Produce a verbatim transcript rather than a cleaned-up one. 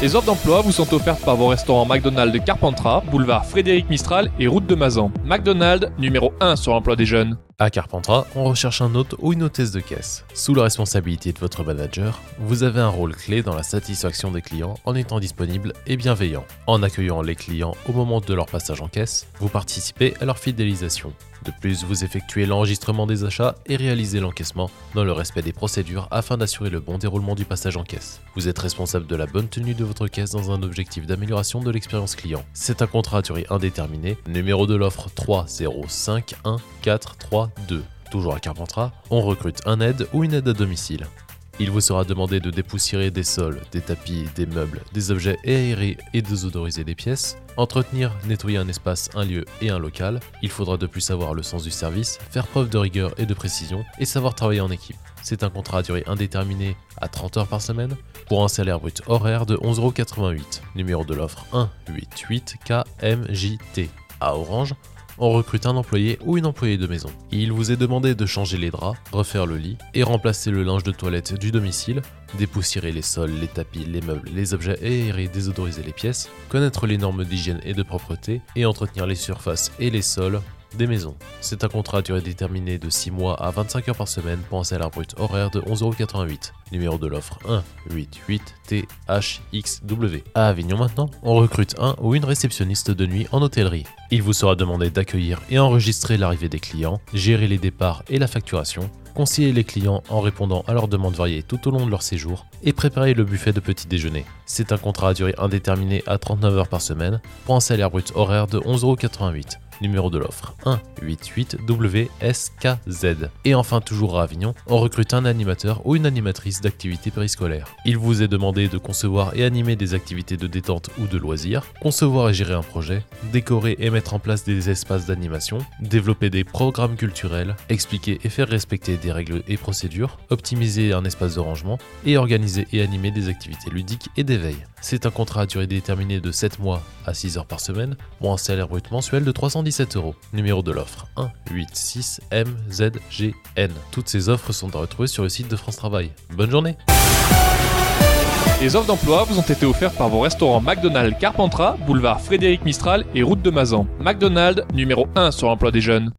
Les offres d'emploi vous sont offertes par vos restaurants McDonald's de Carpentras, boulevard Frédéric Mistral et route de Mazan. McDonald's, numéro un sur l'emploi des jeunes. À Carpentras, on recherche un hôte ou une hôtesse de caisse. Sous la responsabilité de votre manager, vous avez un rôle clé dans la satisfaction des clients en étant disponible et bienveillant. En accueillant les clients au moment de leur passage en caisse, vous participez à leur fidélisation. De plus, vous effectuez l'enregistrement des achats et réalisez l'encaissement dans le respect des procédures afin d'assurer le bon déroulement du passage en caisse. Vous êtes responsable de la bonne tenue de votre caisse dans un objectif d'amélioration de l'expérience client. C'est un contrat à durée indéterminée, numéro de l'offre trois zéro cinq un quatre trois deux. Toujours à Carpentras, on recrute un aide ou une aide à domicile. Il vous sera demandé de dépoussiérer des sols, des tapis, des meubles, des objets et aérer et désodoriser des pièces, entretenir, nettoyer un espace, un lieu et un local. Il faudra de plus avoir le sens du service, faire preuve de rigueur et de précision et savoir travailler en équipe. C'est un contrat à durée indéterminée à trente heures par semaine pour un salaire brut horaire de onze euros quatre-vingt-huit. Numéro de l'offre un huit huit K M J T. À Orange, on recrute un employé ou une employée de maison. Il vous est demandé de changer les draps, refaire le lit et remplacer le linge de toilette du domicile, dépoussiérer les sols, les tapis, les meubles, les objets et aérer et désodoriser les pièces, connaître les normes d'hygiène et de propreté et entretenir les surfaces et les sols des maisons. C'est un contrat à durée déterminée de six mois à vingt-cinq heures par semaine pour un salaire brut horaire de onze euros quatre-vingt-huit. Numéro de l'offre un huit huit T H X W. À Avignon maintenant, on recrute un ou une réceptionniste de nuit en hôtellerie. Il vous sera demandé d'accueillir et enregistrer l'arrivée des clients, gérer les départs et la facturation, conseiller les clients en répondant à leurs demandes variées tout au long de leur séjour et préparer le buffet de petit déjeuner. C'est un contrat à durée indéterminée à trente-neuf heures par semaine pour un salaire brut horaire de onze euros quatre-vingt-huit. Numéro de l'offre un huit huit W S K Z. Et enfin, toujours à Avignon, on recrute un animateur ou une animatrice d'activités périscolaires. Il vous est demandé de concevoir et animer des activités de détente ou de loisirs, concevoir et gérer un projet, décorer et mettre en place des espaces d'animation, développer des programmes culturels, expliquer et faire respecter des règles et procédures, optimiser un espace de rangement et organiser et animer des activités ludiques et d'éveil. C'est un contrat à durée déterminée de sept mois à six heures par semaine pour un salaire brut mensuel de trois cent dix-sept euros. Numéro de l'offre un huit six M Z G N. Toutes ces offres sont à retrouver sur le site de France Travail. Bonne journée. Les offres d'emploi vous ont été offertes par vos restaurants McDonald's Carpentras, boulevard Frédéric Mistral et route de Mazan. McDonald's, numéro un sur l'emploi des jeunes.